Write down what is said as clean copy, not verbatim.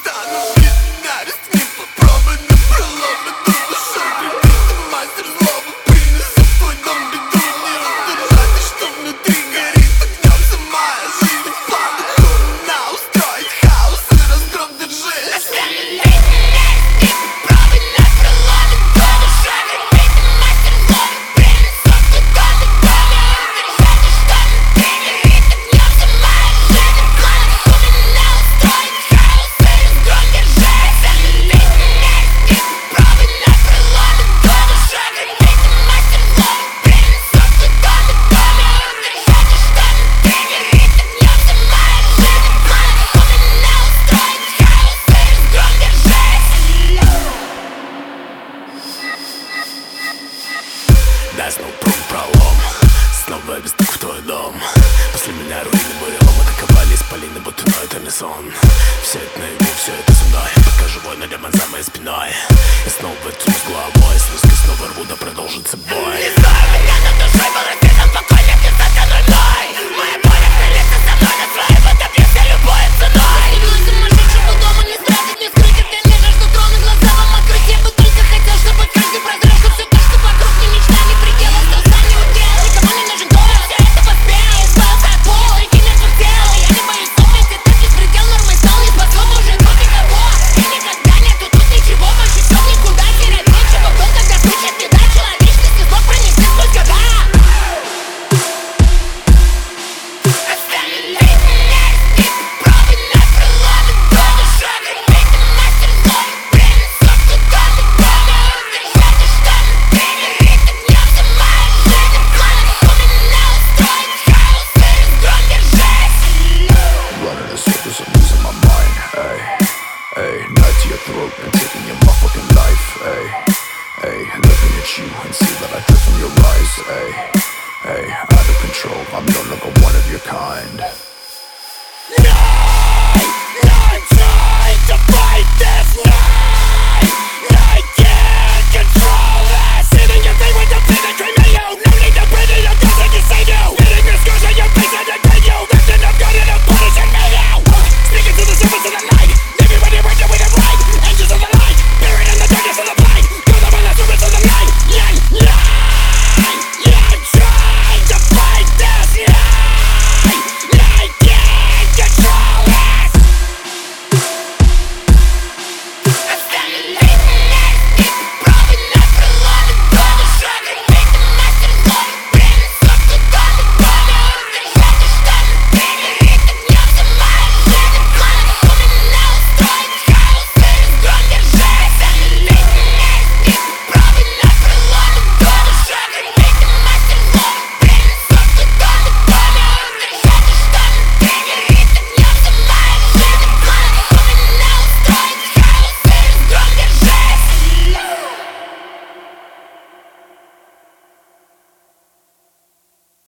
Дай снова пролом, снова я без в твой дом. После меня руины бурелом атаковали исполины, будто но это не сон. Все это наяву, все это со мной, пока живой, но демон за моей спиной. Я снова тру с головой, слезки снова рву, да продолжится бой. Не знаю, меня над душой